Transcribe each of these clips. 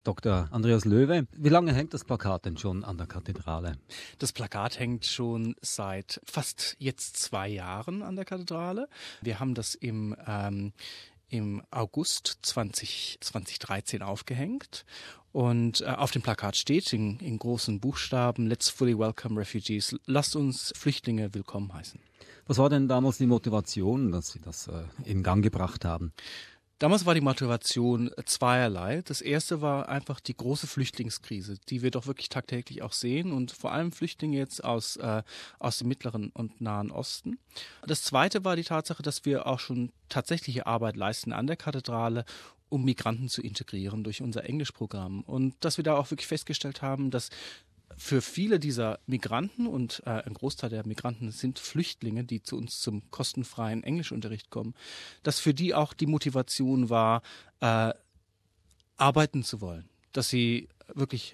Dr. Andreas Löwe, wie lange hängt das Plakat denn schon an der Kathedrale? Das Plakat hängt schon seit fast jetzt 2 Jahren an der Kathedrale. Wir haben das im August 2013 aufgehängt. Und auf dem Plakat steht in großen Buchstaben: Let's fully welcome refugees. Lasst uns Flüchtlinge willkommen heißen. Was war denn damals die Motivation, dass Sie das in Gang gebracht haben? Damals war die Motivation zweierlei. Das erste war einfach die große Flüchtlingskrise, die wir doch wirklich tagtäglich auch sehen, und vor allem Flüchtlinge jetzt aus dem Mittleren und Nahen Osten. Das zweite war die Tatsache, dass wir auch schon tatsächliche Arbeit leisten an der Kathedrale, um Migranten zu integrieren durch unser Englischprogramm. Und dass wir da auch wirklich festgestellt haben, dass für viele dieser Migranten, und ein Großteil der Migranten sind Flüchtlinge, die zu uns zum kostenfreien Englischunterricht kommen, dass für die auch die Motivation war, arbeiten zu wollen. Dass sie wirklich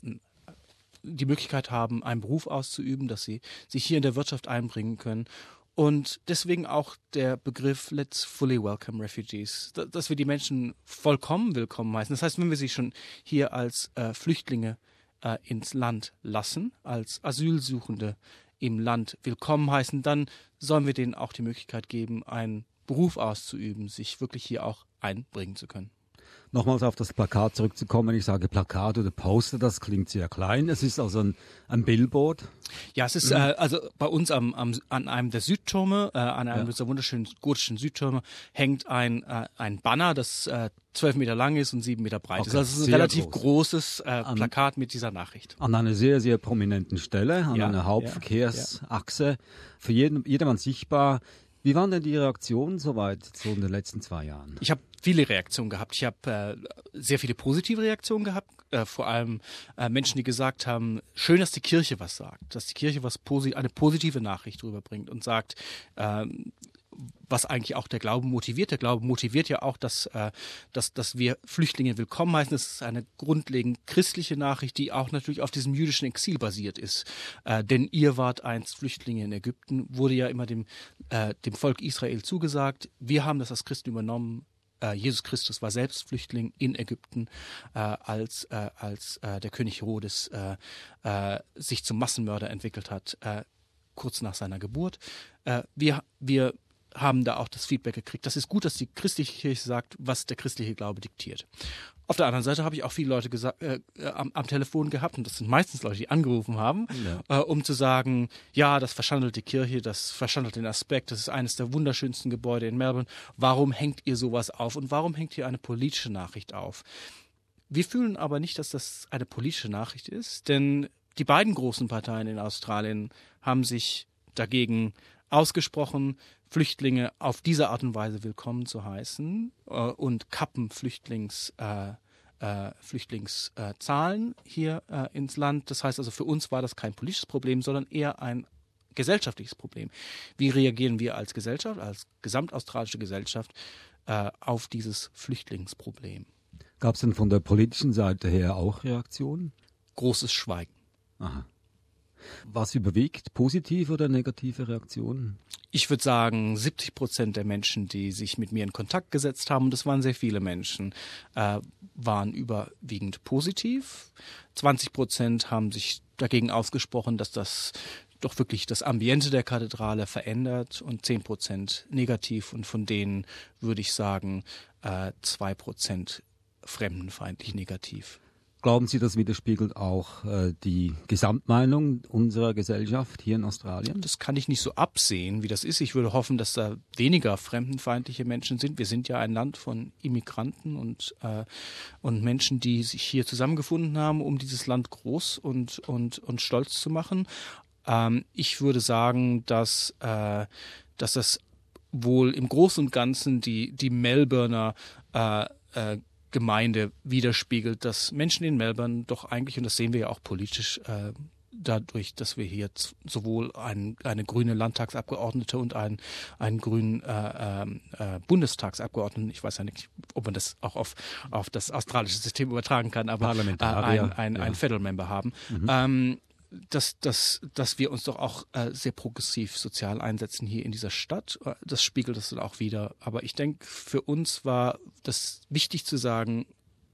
die Möglichkeit haben, einen Beruf auszuüben, dass sie sich hier in der Wirtschaft einbringen können. Und deswegen auch der Begriff Let's fully welcome refugees, dass wir die Menschen vollkommen willkommen heißen. Das heißt, wenn wir sie schon hier als Flüchtlinge ins Land lassen, als Asylsuchende im Land willkommen heißen, dann sollen wir denen auch die Möglichkeit geben, einen Beruf auszuüben, sich wirklich hier auch einbringen zu können. Nochmals auf das Plakat zurückzukommen. Ich sage Plakat oder Poster, das klingt sehr klein. Es ist also ein Billboard. Ja, es ist also bei uns an einem der Südtürme, an einem dieser wunderschönen gotischen Südtürme, hängt ein Banner, das 12 Meter lang ist und 7 Meter breit ist. Also es ist ein relativ großes Plakat mit dieser Nachricht. An einer sehr, sehr prominenten Stelle, an einer Hauptverkehrsachse, für jedermann sichtbar. Wie waren denn die Reaktionen soweit so in den letzten 2 Jahren? Ich habe viele Reaktionen gehabt. Ich habe sehr viele positive Reaktionen gehabt, vor allem Menschen, die gesagt haben, schön, dass die Kirche was sagt, dass die Kirche eine positive Nachricht rüberbringt und sagt, was eigentlich auch der Glaube motiviert. Der Glaube motiviert ja auch, dass wir Flüchtlinge willkommen heißen. Das ist eine grundlegend christliche Nachricht, die auch natürlich auf diesem jüdischen Exil basiert ist. Denn ihr wart einst Flüchtlinge in Ägypten, wurde ja immer dem Volk Israel zugesagt. Wir haben das als Christen übernommen. Jesus Christus war selbst Flüchtling in Ägypten, als der König Herodes sich zum Massenmörder entwickelt hat, kurz nach seiner Geburt. Wir haben da auch das Feedback gekriegt. Das ist gut, dass die christliche Kirche sagt, was der christliche Glaube diktiert. Auf der anderen Seite habe ich auch viele Leute am Telefon gehabt, und das sind meistens Leute, die angerufen haben, um zu sagen, ja, das verschandelt die Kirche, das verschandelt den Aspekt, das ist eines der wunderschönsten Gebäude in Melbourne. Warum hängt ihr sowas auf und warum hängt ihr eine politische Nachricht auf? Wir fühlen aber nicht, dass das eine politische Nachricht ist, denn die beiden großen Parteien in Australien haben sich dagegen ausgesprochen, Flüchtlinge auf diese Art und Weise willkommen zu heißen und kappen Flüchtlingszahlen hier ins Land. Das heißt also, für uns war das kein politisches Problem, sondern eher ein gesellschaftliches Problem. Wie reagieren wir als Gesellschaft, als gesamtaustralische Gesellschaft auf dieses Flüchtlingsproblem? Gab es denn von der politischen Seite her auch Reaktionen? Großes Schweigen. Aha. Was überwiegt, positive oder negative Reaktionen? Ich würde sagen, 70% der Menschen, die sich mit mir in Kontakt gesetzt haben, und das waren sehr viele Menschen, waren überwiegend positiv. 20% haben sich dagegen ausgesprochen, dass das doch wirklich das Ambiente der Kathedrale verändert, und 10% negativ, und von denen würde ich sagen 2% fremdenfeindlich negativ. Glauben Sie, das widerspiegelt auch die Gesamtmeinung unserer Gesellschaft hier in Australien? Das kann ich nicht so absehen, wie das ist. Ich würde hoffen, dass da weniger fremdenfeindliche Menschen sind. Wir sind ja ein Land von Immigranten und Menschen, die sich hier zusammengefunden haben, um dieses Land groß und stolz zu machen. Ich würde sagen, dass das wohl im Großen und Ganzen die Melbourner Gemeinde widerspiegelt, dass Menschen in Melbourne doch eigentlich, und das sehen wir ja auch politisch, dadurch, dass wir hier sowohl eine grüne Landtagsabgeordnete und einen grünen Bundestagsabgeordneten, ich weiß ja nicht, ob man das auch auf das australische System übertragen kann, aber ein Federal Member haben. Mhm. Dass wir uns doch auch sehr progressiv sozial einsetzen hier in dieser Stadt. Das spiegelt es dann auch wieder. Aber ich denke, für uns war das wichtig zu sagen,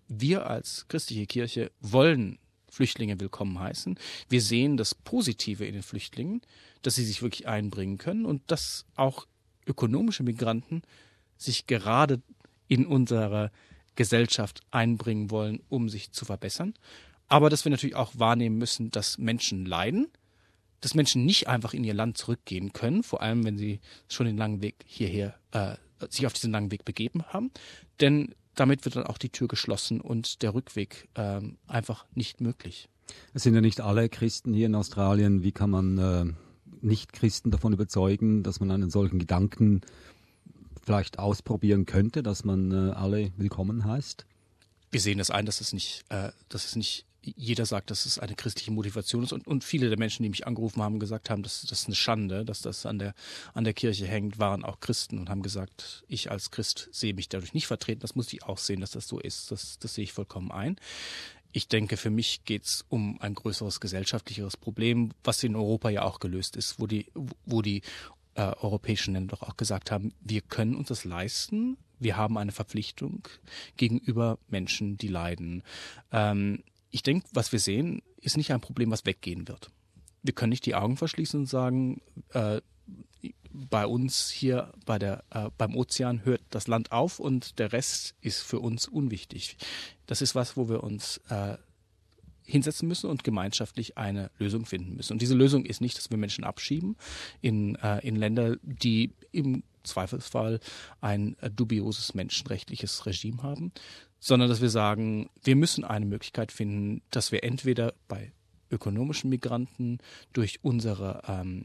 wir als christliche Kirche wollen Flüchtlinge willkommen heißen. Wir sehen das Positive in den Flüchtlingen, dass sie sich wirklich einbringen können und dass auch ökonomische Migranten sich gerade in unsere Gesellschaft einbringen wollen, um sich zu verbessern. Aber dass wir natürlich auch wahrnehmen müssen, dass Menschen leiden, dass Menschen nicht einfach in ihr Land zurückgehen können, vor allem wenn sie schon den langen Weg hierher, sich auf diesen langen Weg begeben haben. Denn damit wird dann auch die Tür geschlossen und der Rückweg einfach nicht möglich. Es sind ja nicht alle Christen hier in Australien. Wie kann man Nicht-Christen davon überzeugen, dass man einen solchen Gedanken vielleicht ausprobieren könnte, dass man alle willkommen heißt? Wir sehen das ein, dass es nicht jeder sagt, dass es eine christliche Motivation ist und viele der Menschen, die mich angerufen haben, gesagt haben, das ist eine Schande, dass das an der Kirche hängt, waren auch Christen und haben gesagt, ich als Christ sehe mich dadurch nicht vertreten. Das muss ich auch sehen, dass das so ist. Das sehe ich vollkommen ein. Ich denke, für mich geht es um ein größeres gesellschaftlicheres Problem, was in Europa ja auch gelöst ist, wo die europäischen Länder doch auch gesagt haben, wir können uns das leisten. Wir haben eine Verpflichtung gegenüber Menschen, die leiden. Ich denke, was wir sehen, ist nicht ein Problem, was weggehen wird. Wir können nicht die Augen verschließen und sagen, bei uns hier beim Ozean hört das Land auf und der Rest ist für uns unwichtig. Das ist was, wo wir uns hinsetzen müssen und gemeinschaftlich eine Lösung finden müssen. Und diese Lösung ist nicht, dass wir Menschen abschieben in Länder, die im Zweifelsfall ein dubioses menschenrechtliches Regime haben, sondern dass wir sagen, wir müssen eine Möglichkeit finden, dass wir entweder bei ökonomischen Migranten durch unsere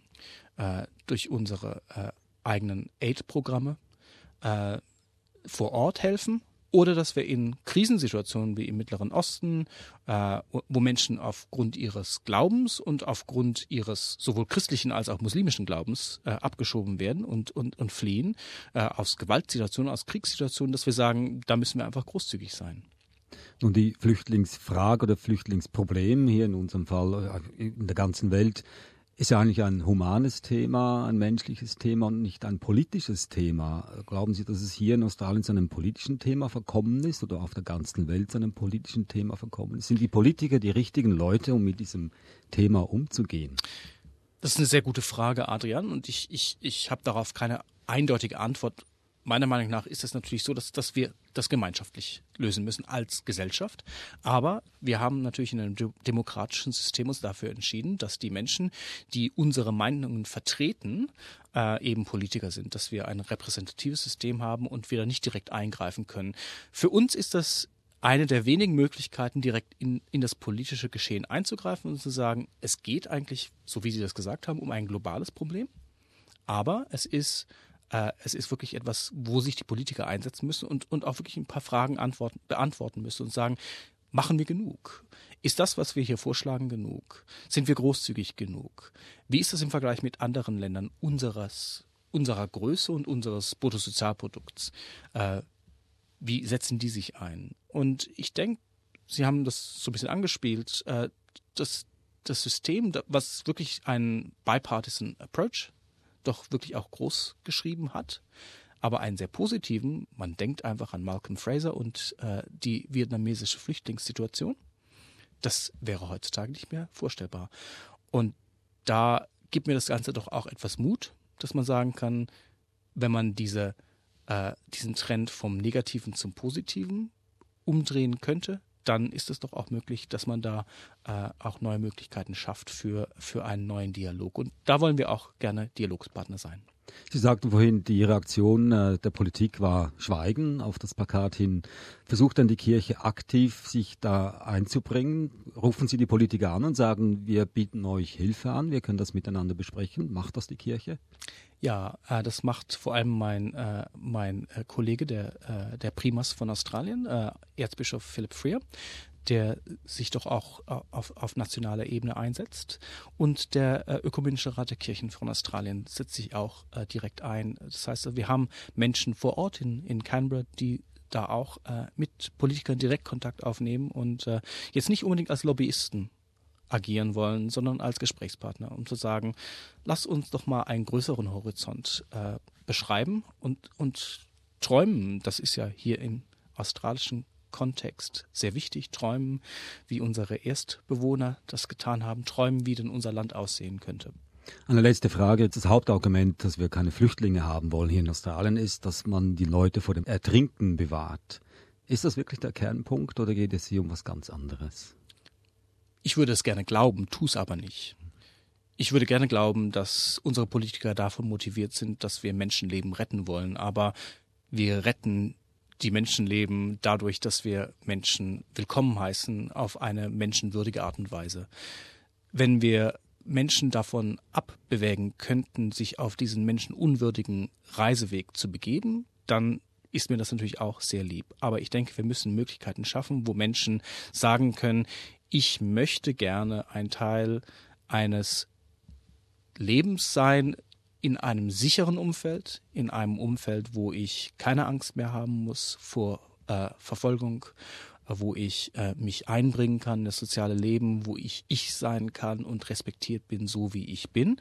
eigenen Aid-Programme vor Ort helfen, oder dass wir in Krisensituationen wie im Mittleren Osten, wo Menschen aufgrund ihres Glaubens und aufgrund ihres sowohl christlichen als auch muslimischen Glaubens abgeschoben werden und fliehen, aus Gewaltsituationen, aus Kriegssituationen, dass wir sagen, da müssen wir einfach großzügig sein. Nun, die Flüchtlingsfrage oder Flüchtlingsproblem hier in unserem Fall in der ganzen Welt ist ja eigentlich ein humanes Thema, ein menschliches Thema und nicht ein politisches Thema. Glauben Sie, dass es hier in Australien zu einem politischen Thema verkommen ist oder auf der ganzen Welt zu einem politischen Thema verkommen ist? Sind die Politiker die richtigen Leute, um mit diesem Thema umzugehen? Das ist eine sehr gute Frage, Adrian, und ich habe darauf keine eindeutige Antwort. Meiner Meinung nach ist es natürlich so, dass wir das gemeinschaftlich lösen müssen als Gesellschaft. Aber wir haben natürlich in einem demokratischen System uns dafür entschieden, dass die Menschen, die unsere Meinungen vertreten, eben Politiker sind, dass wir ein repräsentatives System haben und wir da nicht direkt eingreifen können. Für uns ist das eine der wenigen Möglichkeiten, direkt in das politische Geschehen einzugreifen und zu sagen, es geht eigentlich, so wie Sie das gesagt haben, um ein globales Problem. Aber es ist wirklich etwas, wo sich die Politiker einsetzen müssen und auch wirklich ein paar Fragen beantworten müssen und sagen, machen wir genug? Ist das, was wir hier vorschlagen, genug? Sind wir großzügig genug? Wie ist das im Vergleich mit anderen Ländern unserer Größe und unseres Bruttosozialprodukts? Wie setzen die sich ein? Und ich denke, Sie haben das so ein bisschen angespielt, das System, was wirklich einen bipartisan Approach doch wirklich auch groß geschrieben hat, aber einen sehr positiven. Man denkt einfach an Malcolm Fraser und die vietnamesische Flüchtlingssituation. Das wäre heutzutage nicht mehr vorstellbar. Und da gibt mir das Ganze doch auch etwas Mut, dass man sagen kann, wenn man diesen Trend vom Negativen zum Positiven umdrehen könnte, dann ist es doch auch möglich, dass man da auch neue Möglichkeiten schafft für einen neuen Dialog. Und da wollen wir auch gerne Dialogspartner sein. Sie sagten vorhin, die Reaktion der Politik war Schweigen auf das Plakat hin. Versucht dann die Kirche aktiv, sich da einzubringen? Rufen Sie die Politiker an und sagen, wir bieten euch Hilfe an, wir können das miteinander besprechen? Macht das die Kirche? Ja, das macht vor allem mein Kollege, der Primas von Australien, Erzbischof Philip Freer, der sich doch auch auf nationaler Ebene einsetzt. Und der Ökumenische Rat der Kirchen von Australien setzt sich auch direkt ein. Das heißt, wir haben Menschen vor Ort in Canberra, die da auch mit Politikern direkt Kontakt aufnehmen und jetzt nicht unbedingt als Lobbyisten agieren wollen, sondern als Gesprächspartner, um zu sagen, lass uns doch mal einen größeren Horizont beschreiben und träumen. Das ist ja hier im australischen Kontext sehr wichtig. Träumen, wie unsere Erstbewohner das getan haben. Träumen, wie denn unser Land aussehen könnte. Eine letzte Frage. Das Hauptargument, dass wir keine Flüchtlinge haben wollen hier in Australien, ist, dass man die Leute vor dem Ertrinken bewahrt. Ist das wirklich der Kernpunkt oder geht es hier um was ganz anderes? Ich würde es gerne glauben, tue es aber nicht. Ich würde gerne glauben, dass unsere Politiker davon motiviert sind, dass wir Menschenleben retten wollen. Aber wir retten die Menschenleben dadurch, dass wir Menschen willkommen heißen auf eine menschenwürdige Art und Weise. Wenn wir Menschen davon abbewägen könnten, sich auf diesen menschenunwürdigen Reiseweg zu begeben, dann ist mir das natürlich auch sehr lieb. Aber ich denke, wir müssen Möglichkeiten schaffen, wo Menschen sagen können, ich möchte gerne ein Teil eines Lebens sein in einem sicheren Umfeld, in einem Umfeld, wo ich keine Angst mehr haben muss vor Verfolgung, wo ich mich einbringen kann in das soziale Leben, wo ich sein kann und respektiert bin, so wie ich bin.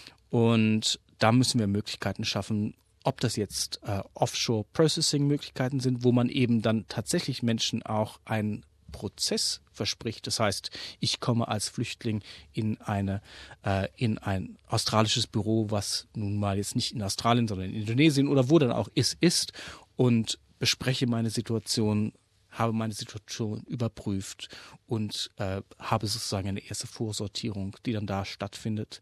Und da müssen wir Möglichkeiten schaffen, ob das jetzt Offshore-Processing-Möglichkeiten sind, wo man eben dann tatsächlich Menschen auch einen Prozess verspricht. Das heißt, ich komme als Flüchtling in ein australisches Büro, was nun mal jetzt nicht in Australien, sondern in Indonesien oder wo dann auch ist und bespreche meine Situation, habe meine Situation überprüft und habe sozusagen eine erste Vorsortierung, die dann da stattfindet.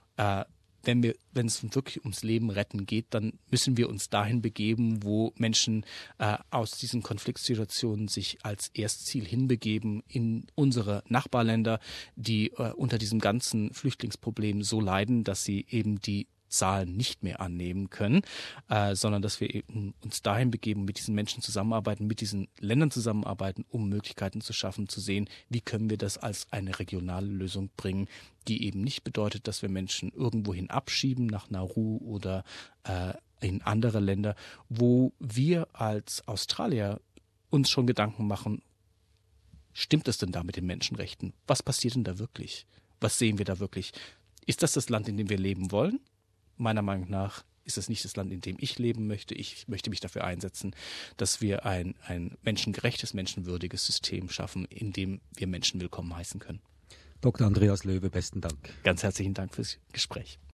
Wenn es wirklich ums Leben retten geht, dann müssen wir uns dahin begeben, wo Menschen aus diesen Konfliktsituationen sich als Erstziel hinbegeben in unsere Nachbarländer, die unter diesem ganzen Flüchtlingsproblem so leiden, dass sie eben die Zahlen nicht mehr annehmen können, sondern dass wir eben uns dahin begeben, mit diesen Menschen zusammenarbeiten, mit diesen Ländern zusammenarbeiten, um Möglichkeiten zu schaffen, zu sehen, wie können wir das als eine regionale Lösung bringen, die eben nicht bedeutet, dass wir Menschen irgendwohin abschieben, nach Nauru oder in andere Länder, wo wir als Australier uns schon Gedanken machen, stimmt es denn da mit den Menschenrechten? Was passiert denn da wirklich? Was sehen wir da wirklich? Ist das Land, in dem wir leben wollen? Meiner Meinung nach ist es nicht das Land, in dem ich leben möchte. Ich möchte mich dafür einsetzen, dass wir ein menschengerechtes, menschenwürdiges System schaffen, in dem wir Menschen willkommen heißen können. Dr. Andreas Löwe, besten Dank. Ganz herzlichen Dank fürs Gespräch.